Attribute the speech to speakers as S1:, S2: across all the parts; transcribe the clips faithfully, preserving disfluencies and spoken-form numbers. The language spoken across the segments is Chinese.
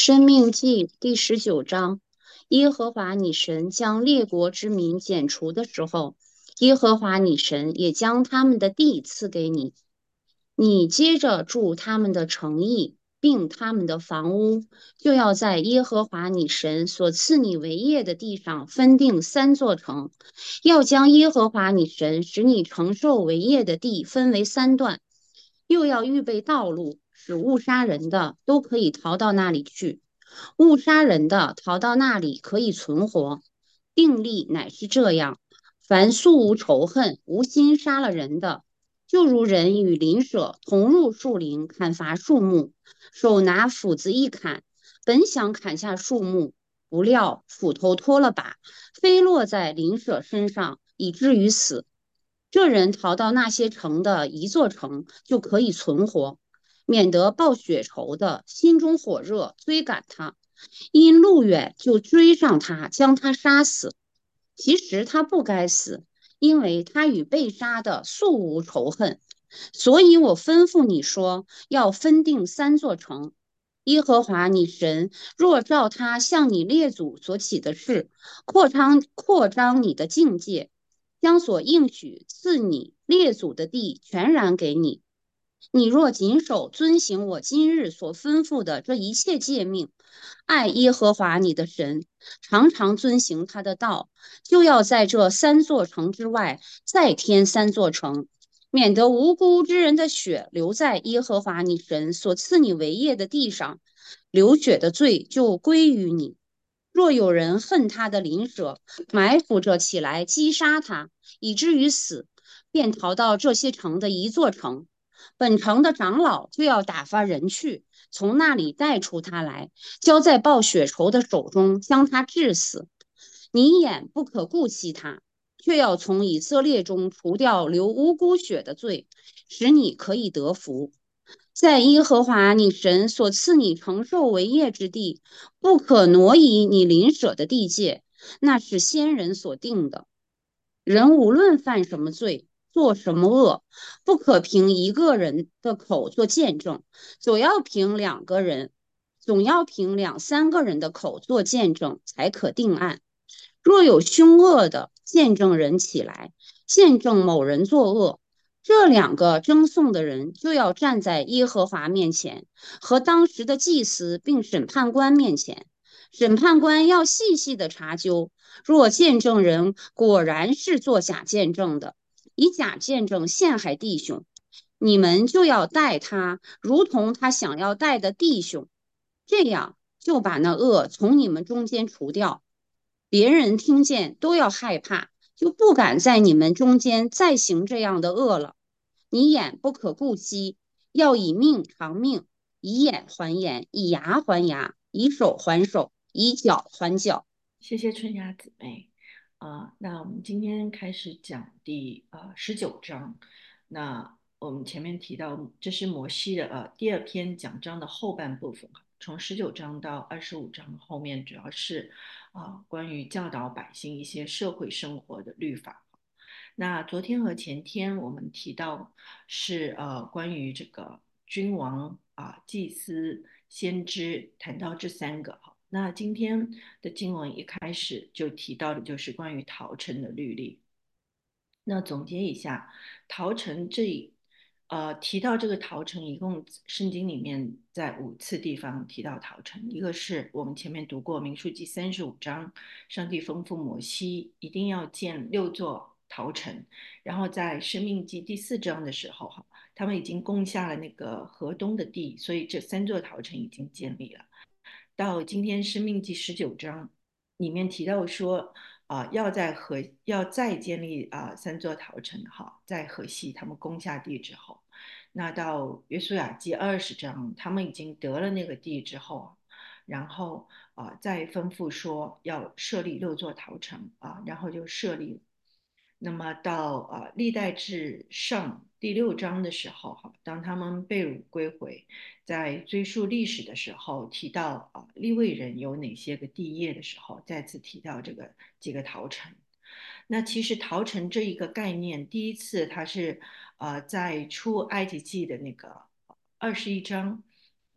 S1: 生命记第十九章，耶和华你神将列国之民剪除的时候，耶和华你神也将他们的地赐给你，你接着住他们的城邑，并他们的房屋，就要在耶和华你神所赐你为业的地上分定三座城，要将耶和华你神使你承受为业的地分为三段，又要预备道路，使误杀人的都可以逃到那里去。误杀人的逃到那里可以存活。定例乃是这样：凡素无仇恨、无心杀了人的，就如人与邻舍同入树林砍伐树木，手拿斧子一砍，本想砍下树木，不料斧头脱了把，飞落在邻舍身上，以至于死。这人逃到那些城的一座城，就可以存活，免得报血仇的心中火热追赶他，因路远就追上他，将他杀死。其实他不该死，因为他与被杀的素无仇恨。所以我吩咐你说，要分定三座城。耶和华你神若照他向你列祖所起的事，扩张扩张你的境界，将所应许赐你列祖的地全然给你。你若谨守遵行我今日所吩咐的这一切诫命，爱耶和华你的神，常常遵行他的道，就要在这三座城之外再添三座城，免得无辜之人的血留在耶和华你神所赐你为业的地上，流血的罪就归于你。若有人恨他的邻舍，埋伏着起来击杀他，以至于死，便逃到这些城的一座城。本城的长老就要打发人去，从那里带出他来，交在报血仇的手中，将他治死。你眼不可顾惜他，却要从以色列中除掉流无辜血的罪，使你可以得福。在耶和华你神所赐你承受为业之地，不可挪移你邻舍的地界，那是先人所定的。人无论犯什么罪，做什么恶，不可凭一个人的口做见证，总要凭两个人，总要凭两三个人的口做见证，才可定案。若有凶恶的见证人起来，见证某人作恶，这两个争讼的人就要站在耶和华面前，和当时的祭司并审判官面前。审判官要细细的查究，若见证人果然是做假见证的，以假见证陷害弟兄，你们就要待他如同他想要待的弟兄，这样就把那恶从你们中间除掉。别人听见都要害怕，就不敢在你们中间再行这样的恶了。你眼不可顾惜，要以命偿命，以眼还眼，以牙还牙，以手还手，以脚还脚。
S2: 谢谢春芽姊妹。啊、那我们今天开始讲第呃十九章。那我们前面提到，这是摩西的呃第二篇讲章的后半部分，从十九章到二十五章后面主要是啊、呃关于教导百姓一些社会生活的律法。那昨天和前天我们提到是呃关于这个君王啊、祭司、先知，谈到这三个哈。那今天的经文一开始就提到的就是关于逃城的律例。那总结一下，逃城这一呃提到这个逃城，一共圣经里面在五次地方提到逃城。一个是我们前面读过民数记三十五章，上帝吩咐摩西一定要建六座逃城。然后在生命记第四章的时候，哈，他们已经攻下了那个河东的地，所以这三座逃城已经建立了。到今天《生命记》十九章里面提到说，啊、呃要在河要再建立啊、呃三座逃城哈，在河西他们攻下地之后，那到约书亚记二十章，他们已经得了那个地之后，然后啊、呃再吩咐说要设立六座逃城啊、然后就设立。那么到啊历代志上第六章的时候，哈，当他们被掳归回，在追溯历史的时候，提到啊利未人有哪些个地业的时候，再次提到这个几个逃城。那其实逃城这一个概念，第一次它是呃在出埃及记的那个二十一章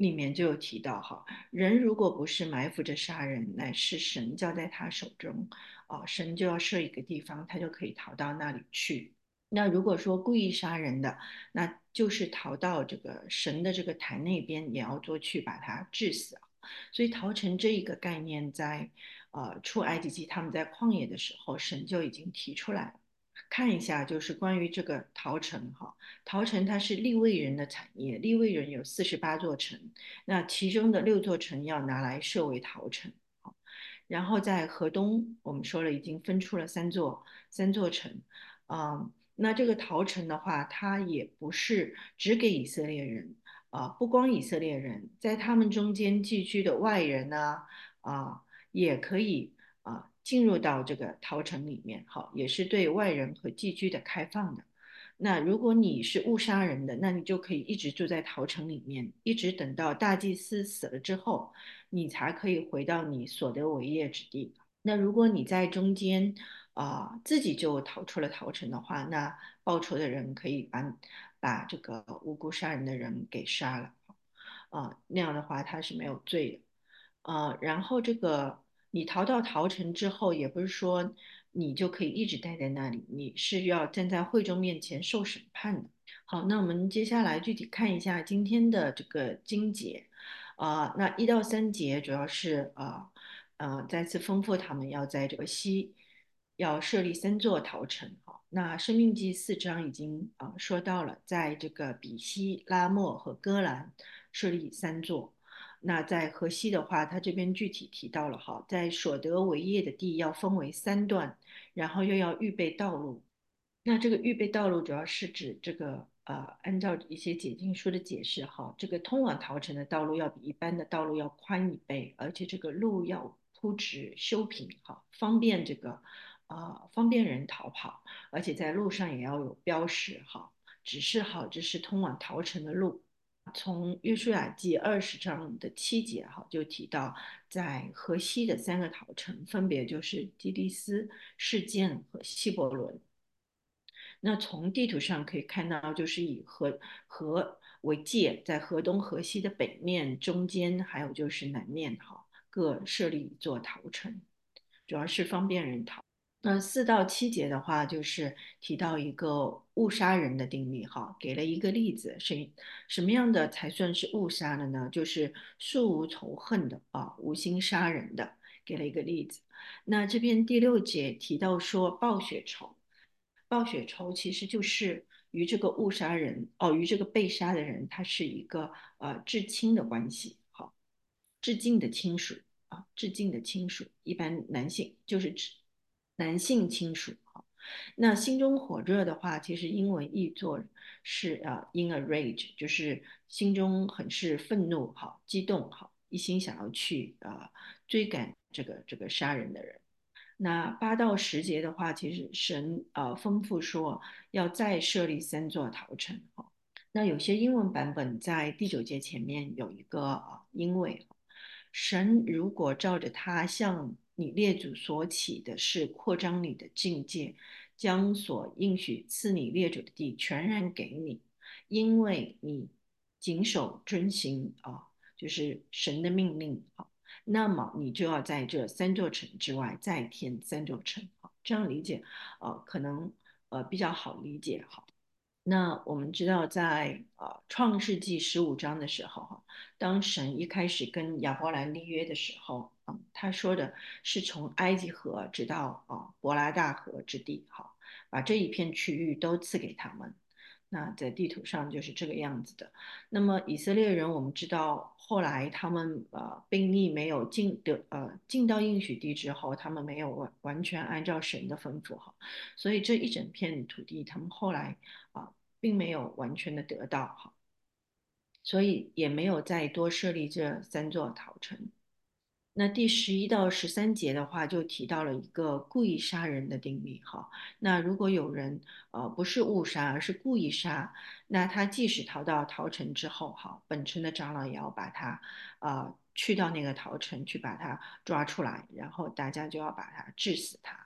S2: 里面就有提到哈，人如果不是埋伏着杀人，乃是神交在他手中，啊、神就要设一个地方，他就可以逃到那里去。那如果说故意杀人的，那就是逃到这个神的这个坛那边，也要做去把他治死啊。所以逃城这一个概念在，呃出埃及记他们在旷野的时候，神就已经提出来了。看一下，就是关于这个陶城哈，陶城它是利未人的产业，利未人有四十八座城，那其中的六座城要拿来设为陶城。然后在河东，我们说了已经分出了三座三座城，啊、那这个陶城的话，它也不是只给以色列人，啊、不光以色列人，在他们中间寄居的外人呢，啊、也可以啊、进入到这个陶城里面，好，也是对外人和寄居的开放的。那如果你是误杀人的，那你就可以一直住在陶城里面，一直等到大祭司死了之后，你才可以回到你所得为业之地。那如果你在中间啊、呃自己就逃出了陶城的话，那报仇的人可以把把这个无辜杀人的人给杀了。啊、那样的话他是没有罪的。呃，然后这个你逃到陶城之后，也不是说你就可以一直待在那里，你是要站在会众面前受审判的。好，那我们接下来具体看一下今天的这个经节。啊、那一到三节主要是啊呃，呃再次吩咐他们要在这个西要设立三座陶城。好，那生命记四章已经啊、呃说到了，在这个比西、拉莫和戈兰设立三座。那在河西的话，它这边具体提到了哈，在所得为业的地要分为三段，然后又要预备道路。那这个预备道路主要是指这个呃，按照一些解经书的解释哈，这个通往陶城的道路要比一般的道路要宽一倍，而且这个路要铺直修平哈，方便这个呃方便人逃跑，而且在路上也要有标识哈，指示好这是通往陶城的路。从约书亚记二十章的七节哈，就提到在河西的三个陶城，分别就是基利斯、示剑和希伯伦。那从地图上可以看到，就是以河河为界，在河东、河西的北面、中间，还有就是南面哈，各设立一座陶城，主要是方便人逃。那四到七节的话，就是提到一个误杀人的定律哈，给了一个例子，是什么样的才算是误杀了呢？就是素无仇恨的啊，无心杀人的，给了一个例子。那这边第六节提到说报血仇，报血仇其实就是与这个误杀人哦，与这个被杀的人，他是一个呃至亲的关系，好，至近的亲属啊，至近的亲属，一般男性就是指男性亲属。好，那心中火热的话，其实英文译作是呃 in a rage，就是心中很是愤怒，好，激动，好，一心想要去呃追赶这个这个杀人的人。那八到十节的话，其实神呃吩咐说要再设立三座陶城。哈，那有些英文版本在第九节前面有一个呃因为神如果照着他向你列祖所起的是扩张你的境界，将所应许赐你列祖的地全然给你，因为你谨守遵行啊，就是神的命令啊。那么你就要在这三座城之外再添三座城，好，这样理解，呃，可能呃比较好理解哈。那我们知道在，呃创世纪十五章的时候哈，当神一开始跟亚伯兰立约的时候，啊、他说的是从埃及河直到啊、伯拉大河之地，哈，把这一片区域都赐给他们。那在地图上就是这个样子的。那么以色列人，我们知道后来他们呃兵力没有进的呃进到应许地之后，他们没有完完全按照神的吩咐哈，所以这一整片土地他们后来啊、并没有完全的得到哈，所以也没有再多设立这三座陶城。那第十一到十三节的话，就提到了一个故意杀人的定律哈。那如果有人呃不是误杀，而是故意杀，那他即使逃到陶城之后哈，本城的长老也要把他呃去到那个陶城去把他抓出来，然后大家就要把他治死他。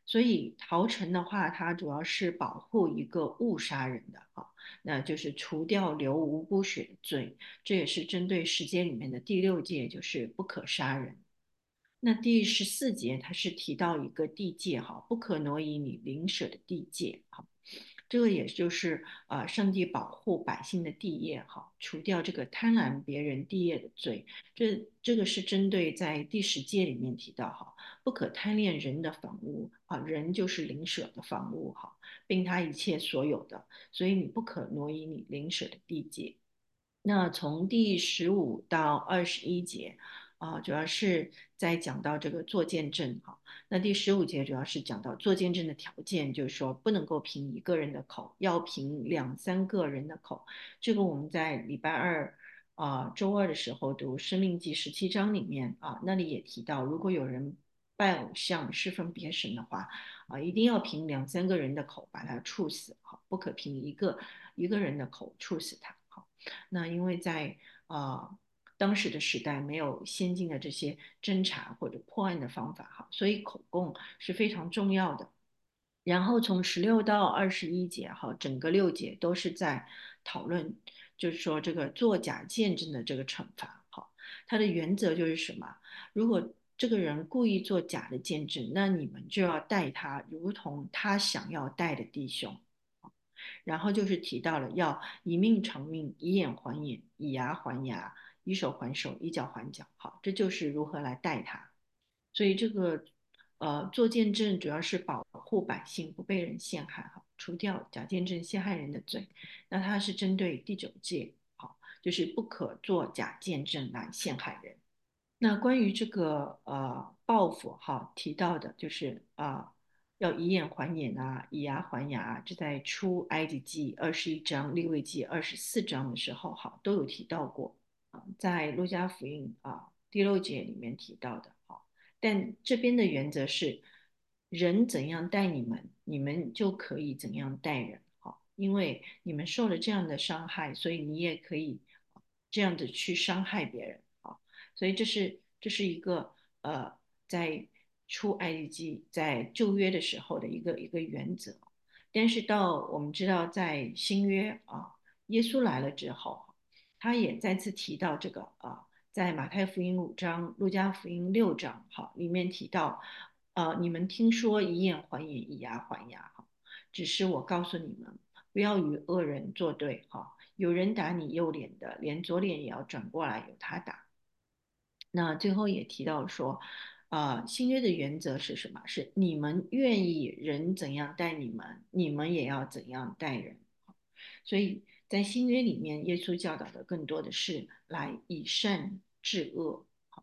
S2: 所以逃城的话，它主要是保护一个误杀人的啊，那就是除掉流无辜血的罪，这也是针对十诫里面的第六诫，就是不可杀人。那第十四节它是提到一个地界哈，不可挪移你邻舍的地界哈，这个也就是啊、呃上帝保护百姓的地业哈，除掉这个贪婪别人地业的罪，这这个是针对在第十诫里面提到哈，不可贪恋人的房屋啊，人就是邻舍的房屋哈，并他一切所有的，所以你不可挪移你邻舍的地界。那从第十五到二十一节，啊、主要是在讲到这个做见证哈。那第十五节主要是讲到做见证的条件，就是说不能够凭一个人的口，要凭两三个人的口。这个我们在礼拜二啊、周二的时候读《生命记》十七章里面啊，那里也提到，如果有人拜偶像、侍奉别神的话，啊，一定要凭两三个人的口把他处死，哈，不可凭一个一个人的口处死他，哈。那因为在呃当时的时代没有先进的这些侦查或者破案的方法哈，所以口供是非常重要的。然后从十六到二十一节哈，整个六节都是在讨论，就是说这个作假见证的这个惩罚哈。它的原则就是什么？如果这个人故意做假的见证，那你们就要待他如同他想要待的弟兄。然后就是提到了要以命偿命，以眼还眼，以牙还牙，以手还手，以脚还脚。好，这就是如何来待他。所以这个呃做见证主要是保护百姓不被人陷害，哈，除掉假见证陷害人的罪。那它是针对第九诫，好，就是不可做假见证来陷害人。那关于这个呃报复哈提到的就是啊、呃要以眼还眼啊，以牙还牙啊，这在出埃及记二十一章、利未记二十四章的时候哈都有提到过啊、在路加福音啊第六节里面提到的哈，但这边的原则是人怎样待你们，你们就可以怎样待人哈，因为你们受了这样的伤害，所以你也可以这样子去伤害别人啊。所以这是这是一个呃，在出埃及记在旧约的时候的一个一个原则。但是到我们知道，在新约啊，耶稣来了之后，他也再次提到这个啊，在马太福音五章、路加福音六章，哈，里面提到，呃，你们听说以眼还眼，以牙还牙，哈，只是我告诉你们，不要与恶人作对，哈，有人打你右脸的，连左脸也要转过来由他打。那最后也提到说，啊、新约的原则是什么？是你们愿意人怎样待你们，你们也要怎样待人。所以在新约里面，耶稣教导的更多的是来以善治恶。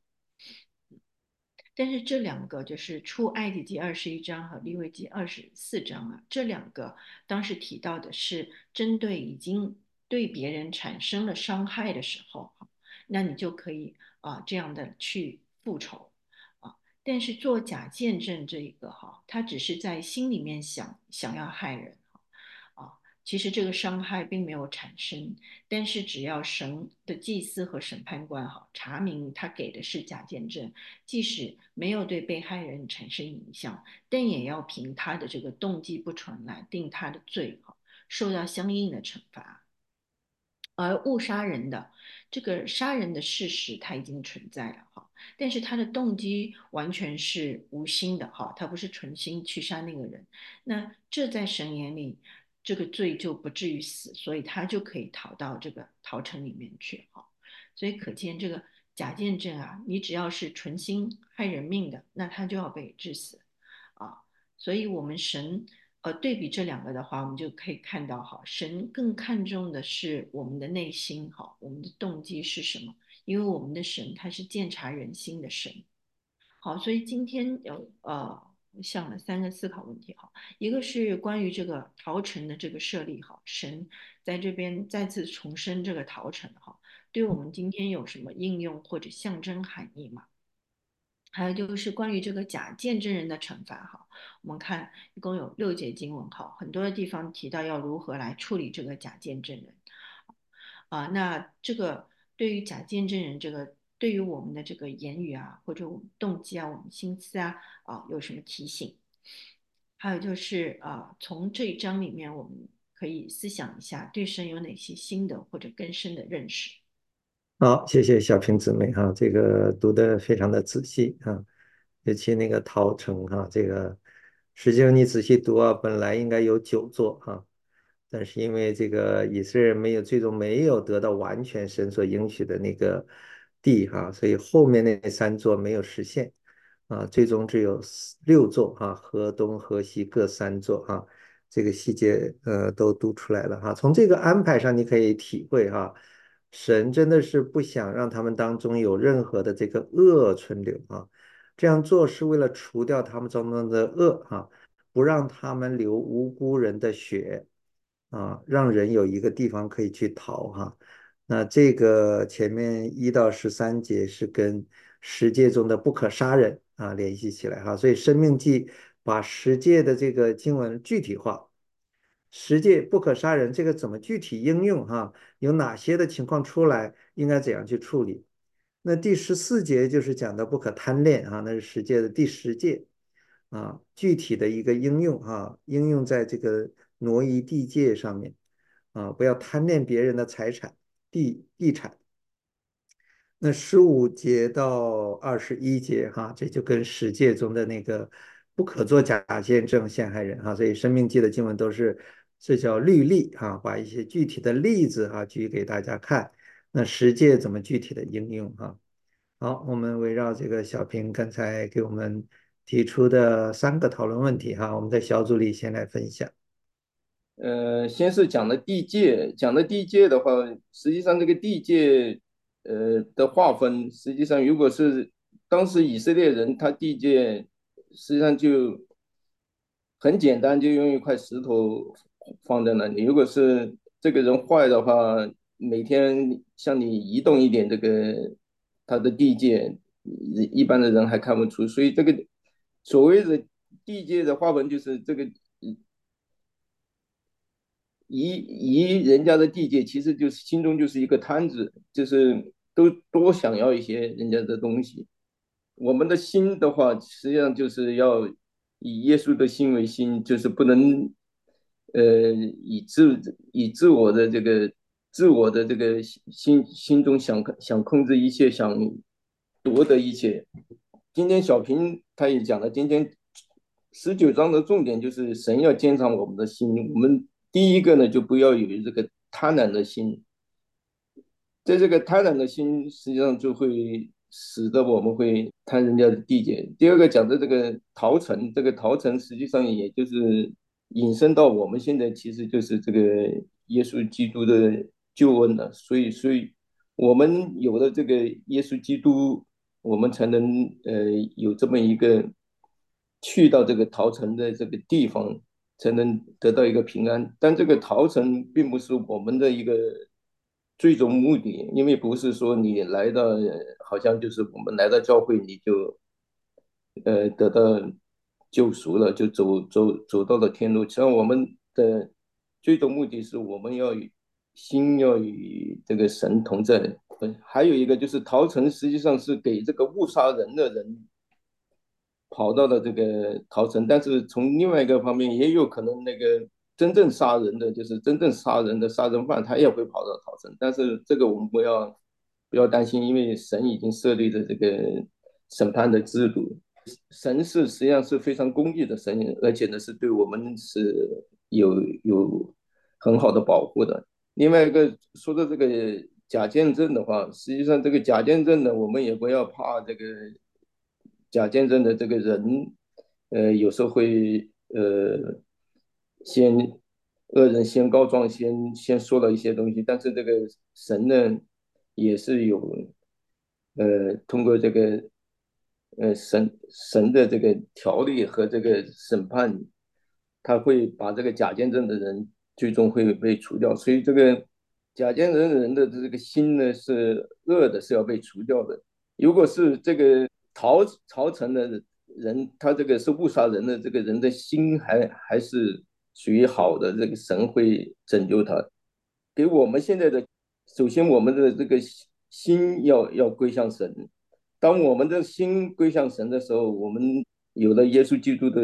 S2: 但是这两个就是出埃及记二十一章和利未记二十四章啊，这两个当时提到的是针对已经对别人产生了伤害的时候，那你就可以啊、呃这样的去复仇啊。但是做假见证这一个哈，他只是在心里面想想要害人啊，其实这个伤害并没有产生，但是只要神的祭司和审判官哈查明他给的是假见证，即使没有对被害人产生影响，但也要凭他的这个动机不纯来定他的罪哈，受到相应的惩罚。而误杀人的这个杀人的事实它已经存在了哈，但是他的动机完全是无心的哈，他不是存心去杀那个人，那这在神眼里这个罪就不至于死，所以他就可以逃到这个逃城里面去哈，所以可见这个假见证啊，你只要是存心害人命的，那他就要被致死啊，所以我们神。呃，对比这两个的话，我们就可以看到哈，神更看重的是我们的内心哈，我们的动机是什么？因为我们的神他是鉴察人心的神。好，所以今天有呃我想了三个思考问题哈，一个是关于这个陶城的这个设立哈，神在这边再次重申这个陶城哈，对我们今天有什么应用或者象征含义吗？还有就是关于这个假见证人的惩罚哈，我们看一共有六节经文哈，很多的地方提到要如何来处理这个假见证人啊。那这个对于假见证人这个，对于我们的这个言语啊，或者我们动机啊，我们心思啊啊有什么提醒？ 还有就是啊、呃从这一章里面，我们可以思想一下，对神有哪些新的或者更深的认识。
S3: 好，谢谢小平姊妹哈，这个读得非常的仔细啊，尤其那个陶城哈，这个实际上你仔细读啊，本来应该有九座哈，但是因为这个以色列人没有最终没有得到完全神所应许的那个地哈，所以后面那三座没有实现啊，最终只有四六座哈，河东河西各三座哈，这个细节呃都读出来了哈。从这个安排上，你可以体会哈，神真的是不想让他们当中有任何的这个恶存留啊。这样做是为了除掉他们当中的恶啊，不让他们流无辜人的血啊，让人有一个地方可以去逃哈。那这个前面一到十三节是跟十诫中的不可杀人啊联系起来哈，所以《生命记》把十诫的这个经文具体化。十诫不可杀人，这个怎么具体应用哈？有哪些的情况出来，应该怎样去处理？那第十四节就是讲的不可贪恋啊，那是十诫的第十诫啊，具体的一个应用啊，应用在这个挪移地界上面啊，不要贪恋别人的财产、地地产。那十五节到二十一节哈，这就跟十诫中的那个不可作假见证陷害人哈，所以生命记的经文都是这叫律例哈，把一些具体的例子哈举给大家看。那十诫怎么具体的应用哈？好，我们围绕这个小平刚才给我们提出的三个讨论问题哈，我们在小组里先来分享。
S4: 呃，先是讲的地界，讲的地界的话，实际上这个地界，呃的划分，实际上如果是当时以色列人，他地界实际上就很简单，就用一块石头放在那里。如果是这个人坏的话，每天向你移动一点这个他的地界，一般的人还看不出。所以这个所谓的地界的划分，就是这个移移人家的地界，其实就是心中就是一个贪字，就是都多想要一些人家的东西。我们的心的话，实际上就是要以耶稣的心为心，就是不能呃以自以自我的这个自我的这个心心中想想控制一切，想夺得一切。今天小平他也讲了，今天十九章的重点就是神要监察我们的心。我们第一个呢，就不要有这个贪婪的心，在这个贪婪的心，实际上就会使得我们会贪人家的地界。第二个讲的这个逃城，这个逃城实际上也就是引申到我们现在其实就是这个耶稣基督的救恩了。所以，所以我们有了这个耶稣基督，我们才能呃有这么一个去到这个逃城的这个地方，才能得到一个平安。但这个逃城并不是我们的一个最终目的，因为不是说你来到，好像就是我们来到教会你就呃得到救赎了，就走走走到了天路。实际上我们的最终目的是我们要与心要与这个神同在。呃还有一个就是逃城，实际上是给这个误杀人的人跑到了这个逃城，但是从另外一个方面，也有可能那个真正杀人的，就是真正杀人的杀人犯，他也会跑到逃城。但是这个我们不要不要担心，因为神已经设立了这个审判的制度。神是实际上是非常公义的神，而且呢是对我们是有有很好的保护的。另外一个说的这个假见证的话，实际上这个假见证呢，我们也不要怕这个假见证的这个人，呃，有时候会呃先恶人先告状，先先说了一些东西，但是这个神呢，也是有呃通过这个呃神神的这个条例和这个审判，他会把这个假见证的人最终会被除掉。所以这个假见证人的这个心呢是恶的，是要被除掉的。如果是这个逃逃城的人，他这个是误杀人的，这个人的心还还是属于好的，这个神会拯救他。给我们现在的，首先我们的这个心要要归向神。当我们的心归向神的时候，我们有了耶稣基督的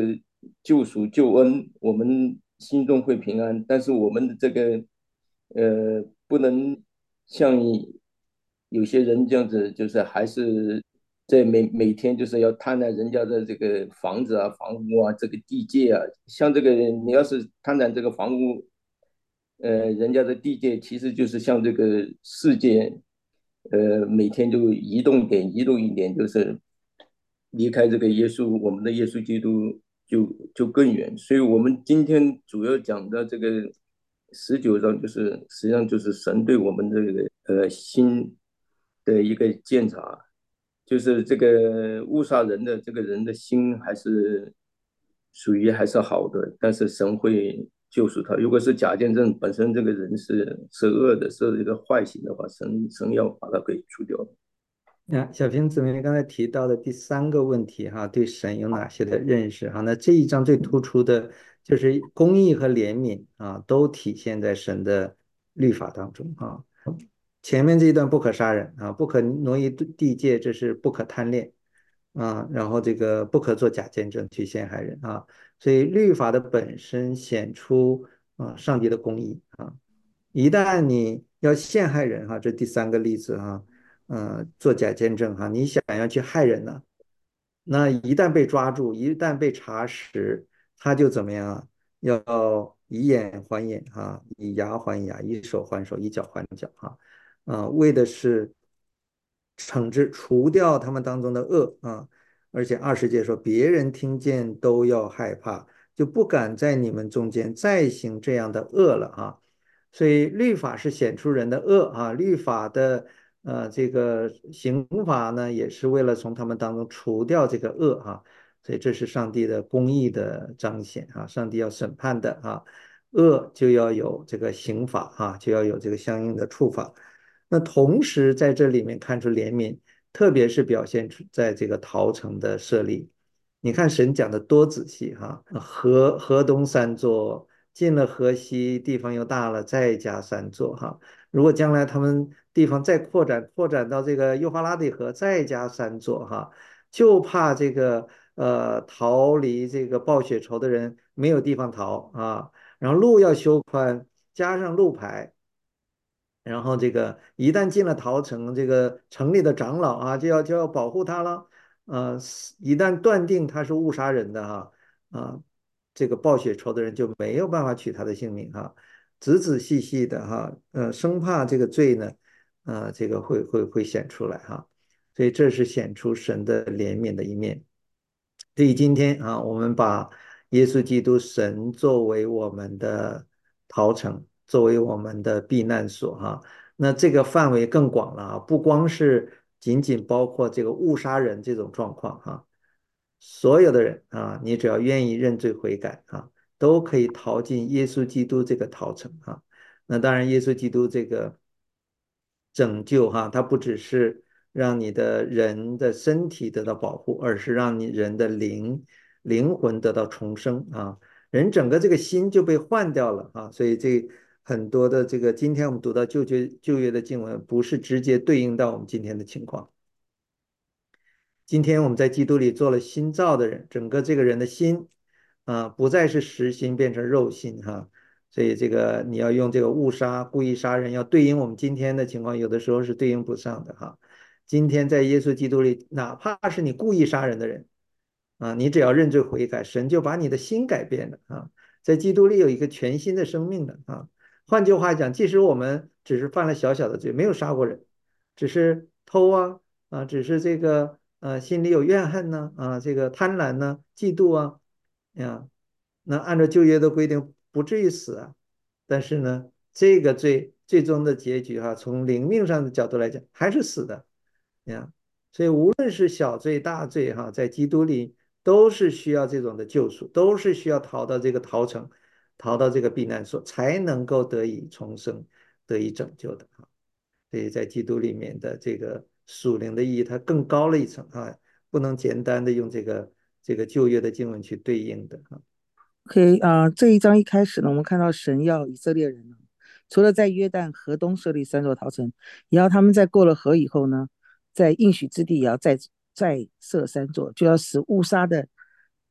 S4: 救赎救恩，我们心中会平安。但是我们的这个呃，不能像有些人这样子，就是还是在每每天就是要贪婪人家的这个房子啊、房屋啊、这个地界啊。像这个你要是贪婪这个房屋，呃，人家的地界其实就是像这个世界，呃，每天就移动点移动一点，就是离开这个耶稣，我们的耶稣基督就就更远。所以我们今天主要讲的这个十九章，就是实际上就是神对我们这个呃心的一个鉴察，就是这个误杀人的这个人的心还是属于还是好的，但是神会救赎他。如果是假见证本身这个人是是恶的，是一个坏行的话，神神要把他给除掉。
S3: 那小平姊妹刚才提到的第三个问题哈，对神有哪些的认识哈？那这一章最突出的就是公义和怜悯啊，都体现在神的律法当中啊。前面这一段不可杀人啊，不可挪移地界，这是不可贪恋啊，然后这个不可做假见证去陷害人啊，所以律法的本身显出啊上帝的公义啊。一旦你要陷害人哈，这第三个例子哈。呃，做假见证哈，你想要去害人呢，那一旦被抓住，一旦被查实，他就怎么样啊？要以眼还眼哈，以牙还牙，以手还手，以脚还脚哈，啊，为的是惩治、除掉他们当中的恶啊。而且二十节说，别人听见都要害怕，就不敢在你们中间再行这样的恶了啊。所以律法是显出人的恶啊，律法的呃这个刑罚呢，也是为了从他们当中除掉这个恶啊。所以这是上帝的公义的彰显啊，上帝要审判的啊，恶就要有这个刑罚啊，就要有这个相应的处罚。那同时在这里面看出怜悯，特别是表现出在这个陶城的设立。你看神讲的多仔细哈，河河东三座，进了河西，地方又大了，再加三座哈。如果将来他们地方再扩展，扩展到这个幼发拉底河，再加三座哈，就怕这个呃逃离这个暴雪仇的人没有地方逃啊。然后路要修宽，加上路牌，然后这个一旦进了陶城，这个城里的长老啊，就要就要保护他了。呃，一旦断定他是误杀人的哈，啊，这个报血仇的人就没有办法取他的性命哈，仔仔细细的哈，呃，生怕这个罪呢，呃，这个会会会显出来哈，所以这是显出神的怜悯的一面。所以今天啊，我们把耶稣基督神作为我们的逃城，作为我们的避难所哈。那这个范围更广了啊，不光是仅仅包括这个误杀人这种状况哈，所有的人啊，你只要愿意认罪悔改啊，都可以逃进耶稣基督这个逃城啊。那当然，耶稣基督这个拯救哈，它不只是让你的人的身体得到保护，而是让你人的灵灵魂得到重生啊，人整个这个心就被换掉了啊。所以这很多的这个今天我们读到旧约旧约的经文，不是直接对应到我们今天的情况。今天我们在基督里做了新造的人，整个这个人的心啊，不再是实心，变成肉心哈。所以这个你要用这个误杀、故意杀人，要对应我们今天的情况，有的时候是对应不上的哈。今天在耶稣基督里，哪怕是你故意杀人的人啊，你只要认罪悔改，神就把你的心改变了啊。在基督里有一个全新的生命的啊。换句话讲，即使我们只是犯了小小的罪，没有杀过人，只是偷啊啊，只是这个呃心里有怨恨呢啊，这个贪婪呢、嫉妒啊呀，那按照旧约的规定不至于死啊，但是呢，这个罪最终的结局哈、从灵命上的角度来讲还是死的呀。所以无论是小罪大罪哈，在基督里都是需要这种的救赎，都是需要逃到这个逃城，逃到这个避难所，才能够得以重生，得以拯救的哈。所以在基督里面的这个属灵的意义，它更高了一层啊，不能简单的用这个这个旧约的经文去对应的啊。
S5: OK 啊、这一章一开始呢，我们看到神要以色列人呢，除了在约旦河东设立三座逃城，也要他们在过了河以后呢，在应许之地也要再再设三座，就要使误杀的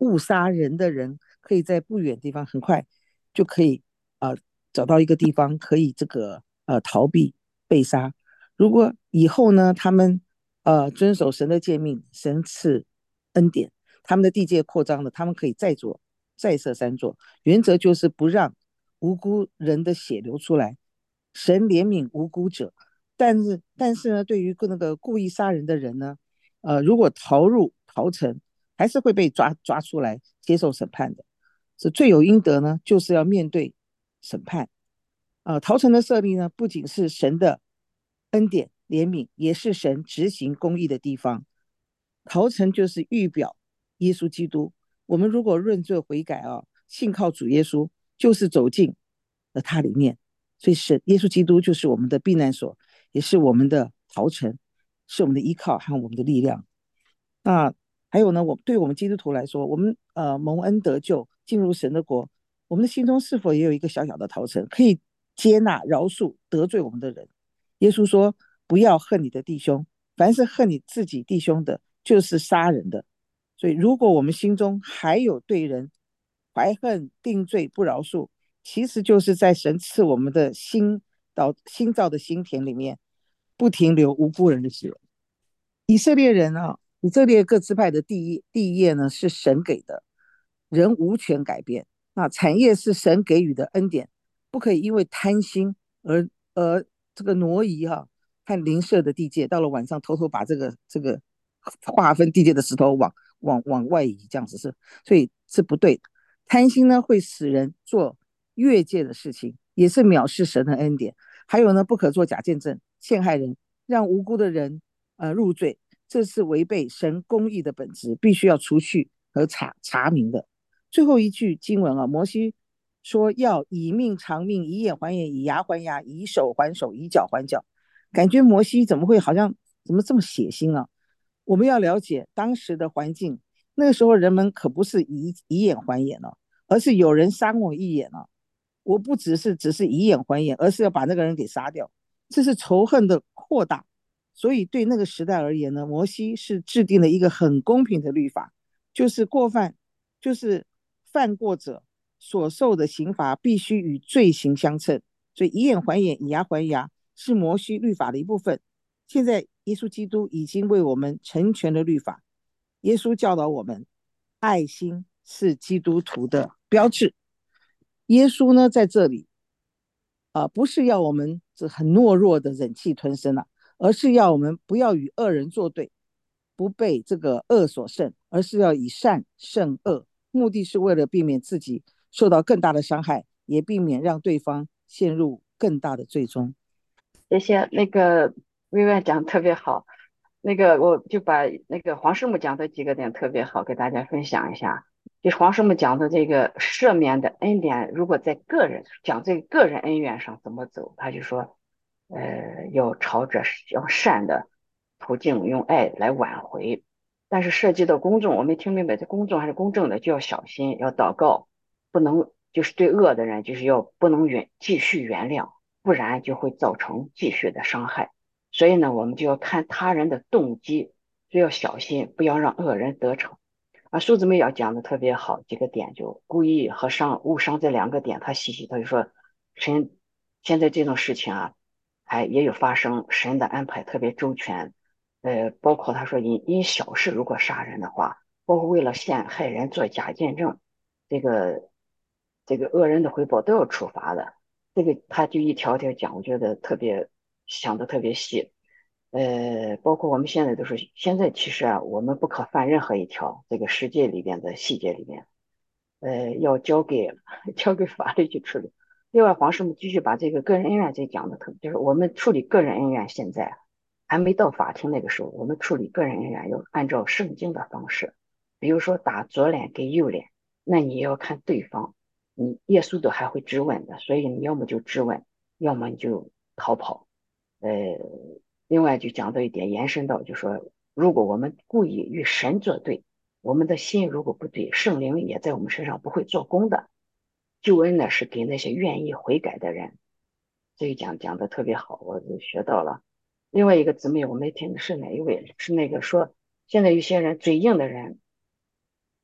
S5: 误杀人的人，可以在不远地方很快就可以呃找到一个地方可以这个呃逃避被杀。如果以后呢，他们呃遵守神的诫命，神赐恩典，他们的地界扩张了，他们可以再做再设三座，原则就是不让无辜人的血流出来，神怜悯无辜者。但是但是呢，对于那个故意杀人的人呢，呃，如果逃入逃城，还是会被抓抓出来接受审判的。是罪有应得呢，就是要面对审判。呃，逃城的设立呢，不仅是神的恩典怜悯，也是神执行公义的地方。逃城就是预表耶稣基督。我们如果认罪悔改啊，信靠主耶稣，就是走进了他里面。所以是耶稣基督就是我们的避难所，也是我们的逃城，是我们的依靠和我们的力量。那还有呢，我对我们基督徒来说，我们呃蒙恩得救，进入神的国，我们的心中是否也有一个小小的逃城，可以接纳、饶恕得罪我们的人？耶稣说：“不要恨你的弟兄，凡是恨你自己弟兄的，就是杀人的。”所以，如果我们心中还有对人怀恨、定罪、不饶恕，其实就是在神赐我们的心到心造的心田里面，不停留无辜人的血。以色列人啊，以色列各支派的地业地业呢是神给的，人无权改变。那产业是神给予的恩典，不可以因为贪心而而这个挪移哈、啊，和邻舍的地界，到了晚上偷偷把这个这个划分地界的石头往往往外移，这样子是，所以是不对的。贪心呢会使人做越界的事情，也是藐视神的恩典。还有呢，不可做假见证，陷害人，让无辜的人呃入罪，这是违背神公义的本质，必须要除去和查查明的。最后一句经文啊，摩西说要以命偿命，以眼还眼，以牙还牙，以手还手，以脚还脚。感觉摩西怎么会好像怎么这么血腥啊？我们要了解当时的环境，那个时候人们可不是以以眼还眼了，而是有人杀我一眼了，我不只是只是以眼还眼，而是要把那个人给杀掉，这是仇恨的扩大。所以对那个时代而言呢，摩西是制定了一个很公平的律法，就是过犯，就是犯过者所受的刑罚必须与罪行相称。所以以眼还眼，以牙还牙是摩西律法的一部分。现在耶稣基督已经为我们成全了律法。耶稣教导我们，爱心是基督徒的标志。耶稣呢，在这里啊、呃，不是要我们这很懦弱的忍气吞声了、啊，而是要我们不要与恶人作对，不被这个恶所胜，而是要以善胜恶，目的是为了避免自己受到更大的伤害，也避免让对方陷入更大的罪中。
S6: 谢谢那个薇薇讲的特别好，那个我就把那个黄师母讲的几个点特别好，给大家分享一下。就是黄师母讲的这个赦免的恩典，如果在个人讲这个个人恩怨上怎么走，他就说，呃，要朝着用善的途径，用爱来挽回。但是涉及到公众，我没听明白，这公众还是公正的，就要小心，要祷告，不能就是对恶的人，就是要不能原继续原谅。不然就会造成继续的伤害。所以呢，我们就要看他人的动机，就要小心，不要让恶人得逞。啊，苏子妹要讲的特别好，几个点就故意和伤误伤这两个点，他细细他就说，神现在这种事情啊，还也有发生，神的安排特别周全。呃，包括他说因因小事如果杀人的话，包括为了陷害人做假见证，这个这个恶人的回报都要处罚的。这个他就一条条讲，我觉得特别想的特别细。呃，包括我们现在都是现在其实啊，我们不可犯任何一条这个世界里边的细节里边，呃，要交给交给法律去处理。另外，黄师母继续把这个个人恩怨这讲的特，就是我们处理个人恩怨，现在还没到法庭那个时候，我们处理个人恩怨要按照圣经的方式，比如说打左脸给右脸，那你要看对方。你耶稣都还会质问的，所以你要么就质问，要么你就逃跑。呃，另外就讲到一点，延伸到就说，如果我们故意与神作对，我们的心如果不对，圣灵也在我们身上不会做工的。救恩呢是给那些愿意悔改的人，这一讲讲的特别好，我就学到了。另外一个姊妹我没听是哪一位，是那个说现在有些人嘴硬的人。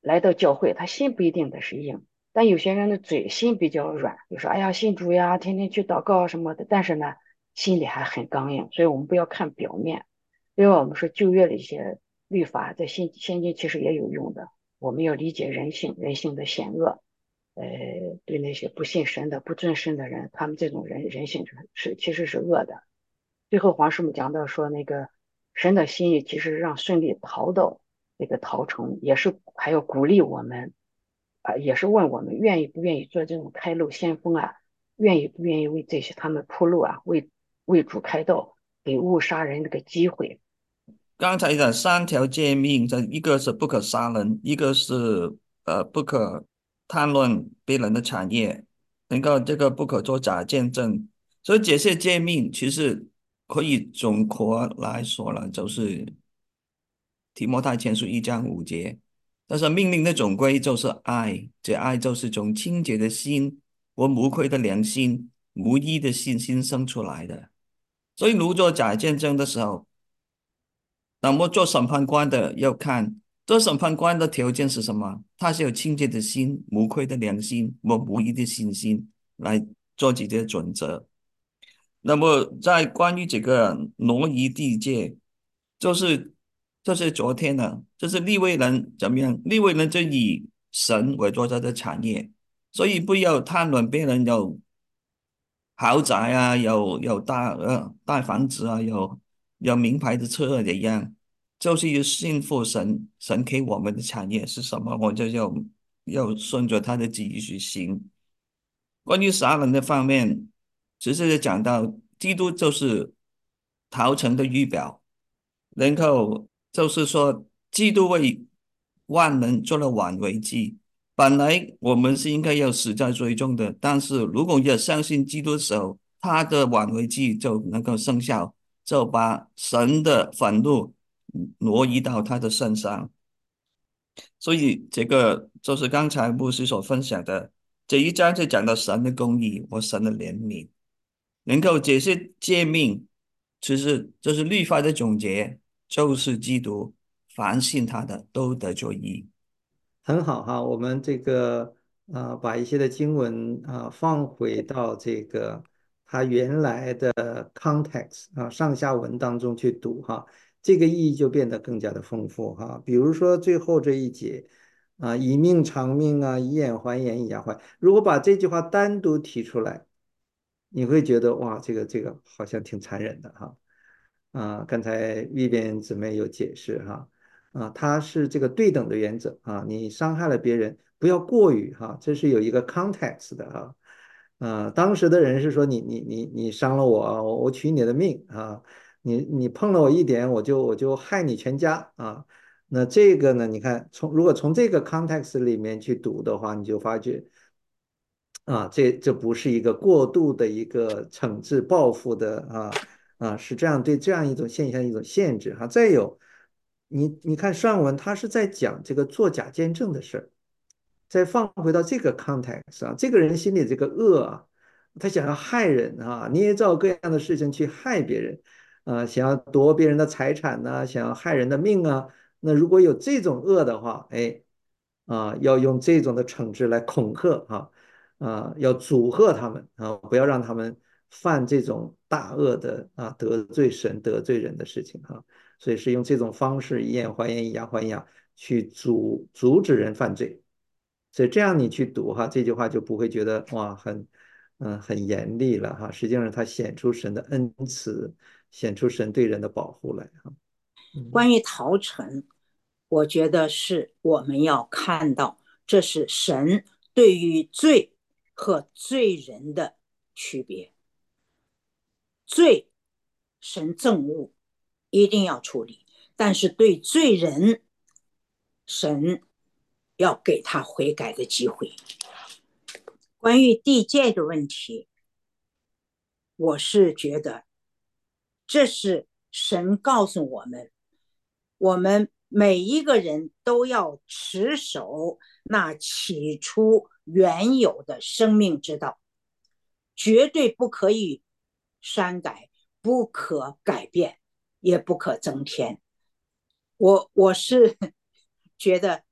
S6: 来到教会，他心不一定的是硬，但有些人的嘴心比较软，就说哎呀信主呀，天天去祷告什么的，但是呢心里还很刚硬。所以我们不要看表面。另外我们说旧约的一些律法在现现今其实也有用的，我们要理解人性，人性的险恶。呃，对那些不信神的、不尊神的人，他们这种人人性是是其实是恶的。最后黄师母讲到说，那个神的心意其实是让顺利逃到那个逃城，也是还要鼓励我们啊、也是问我们愿意不愿意做这种开路先锋啊，愿意不愿意为这些他们铺路啊，为为主开道，给误杀人这个机会。
S7: 刚才的三条诫命，这一个是不可杀人，一个是呃不可谈论别人的产业，能够这个不可做假见证。所以这些诫命其实可以总括来说了，就是提摩太前书一章五节。但是命令的总归就是爱，这爱就是从清洁的心和无愧的良心、无义的信心生出来的。所以，如做假见证的时候，那么做审判官的要看，做审判官的条件是什么？他是有清洁的心、无愧的良心和无义的信心来做这些准则。那么，在关于这个挪移地界，就是就是昨天呢，就是利未人怎么样？利未人就以神为作他的产业，所以不要谈论别人有豪宅啊，有有大呃大房子啊，有有名牌的车一样，就是要信服神，神给我们的产业是什么，我就要要顺着他的旨意去行。关于杀人的方面，只是讲到基督就是逃城的预表，然后就是说基督为万人做了挽回祭。本来我们是应该要死在罪中的，但是如果要相信基督的时候，他的挽回祭就能够生效，就把神的愤怒挪移到他的身上。所以这个就是刚才牧师所分享的这一章，就讲到神的公义和神的怜悯，能够解释诫命，其实就是律法的总结，就是基督，凡信他的都得作义。
S3: 很好哈，我们这个啊、呃把一些的经文啊、放回到这个它原来的 context 啊、上下文当中去读哈，这个意义就变得更加的丰富哈。比如说最后这一节啊、以命偿命啊，以眼还眼，以牙还。如果把这句话单独提出来，你会觉得哇，这个这个好像挺残忍的哈。啊，刚才 Vivian 姊妹有解释哈。啊，它是这个对等的原则啊，你伤害了别人，不要过于哈，这是有一个 context 的哈。啊，当时的人是说你你你你伤了我啊，我我取你的命啊，你你碰了我一点，我就我就害你全家啊。那这个呢，你看从如果从这个 context 里面去读的话，你就发觉啊，这这不是一个过度的一个惩治报复的啊啊，是这样对这样一种现象一种限制哈。再有，你你看上文他是在讲这个作假见证的事儿，再放回到这个 context 啊，这个人心里这个恶啊，他想要害人啊，捏造各样的事情去害别人啊，想要夺别人的财产呐、想要害人的命啊。那如果有这种恶的话，哎啊，要用这种的惩治来恐吓哈。啊，要阻吓他们啊，不要让他们犯这种大恶的啊，得罪神、得罪人的事情哈。所以是用这种方式以眼还眼，以牙还牙去阻阻止人犯罪。所以这样你去读哈，这句话就不会觉得哇很嗯、呃很严厉了哈。实际上它显出神的恩慈，显出神对人的保护来哈。嗯。
S8: 关于逃城，我觉得是我们要看到，这是神对于罪和罪人的区别。罪，神憎恶，一定要处理，但是对罪人，神要给他悔改的机会。关于地界的问题，我是觉得这是神告诉我们，我们每一个人都要持守那起初原有的生命之道，绝对不可以删改，不可改变，也不可增添。我我是觉得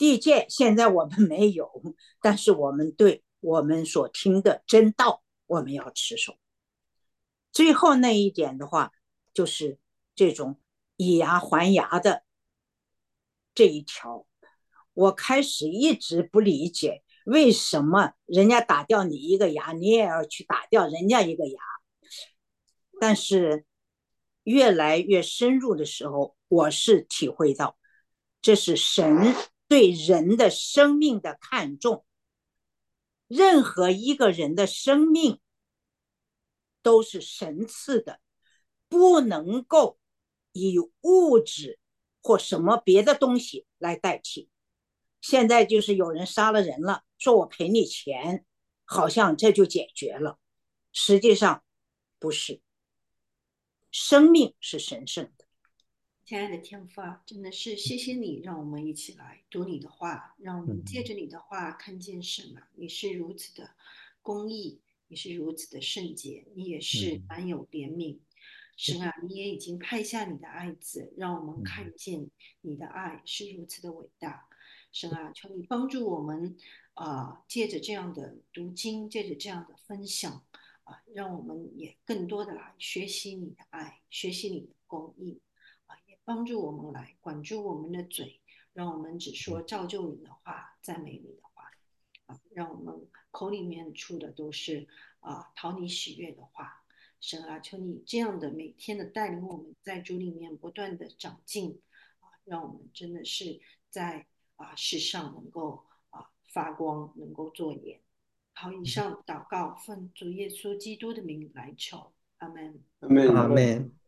S8: 地界现在我们没有，但是我们对我们所听的真道，我们要持守。最后那一点的话，就是这种以牙还牙的这一条，我开始一直不理解，为什么人家打掉你一个牙，你也要去打掉人家一个牙？但是越来越深入的时候，我是体会到，这是神对人的生命的看重。任何一个人的生命都是神赐的，不能够以物质或什么别的东西来代替。现在就是有人杀了人了，说我赔你钱，好像这就解决了。实际上不是，生命是神圣的。
S2: 亲爱的天父啊，真的是谢谢你，让我们一起来读你的话，让我们借着你的话看见神啊，你是如此的公义，你是如此的圣洁，你也是满有怜悯。神啊，你也已经派下你的爱子，让我们看见你的爱是如此的伟大。神啊，求你帮助我们啊、呃，借着这样的读经，借着这样的分享啊、呃，让我们也更多的来学习你的爱，学习你的公义。帮助我们来管住我们的嘴，让我们只说造就你的话，赞美你的话，啊，让我们口里面出的都是啊讨你喜悦的话。神啊，求你这样的每天的带领我们在主里面不断的长进，啊，让我们真的是在啊世上能够啊发光，能够做盐。好，以上祷告奉主耶稣基督的名来求，阿门。
S4: 阿门。
S3: 阿门。